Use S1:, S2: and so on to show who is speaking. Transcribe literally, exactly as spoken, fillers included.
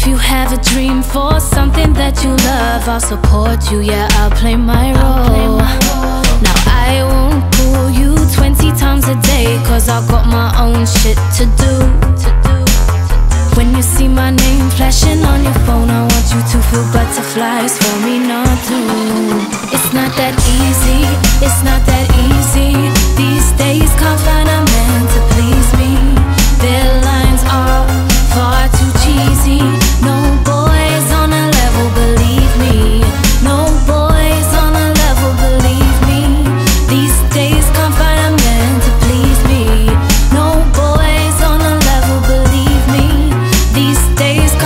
S1: If you have a dream for something that you love, I'll support you, yeah, I'll play my role. Now I won't call you twenty times a day, cause I've got my own shit to do. When you see my name flashing on your phone, I want you to feel butterflies for me not to. It's not that easy, it's not that easy. These days can't find a man to please me. Their lines are far too cheesy. No boys on a level, believe me. No boys on a level, believe me. These days can't find a man to please me. No boys on a level, believe me. These days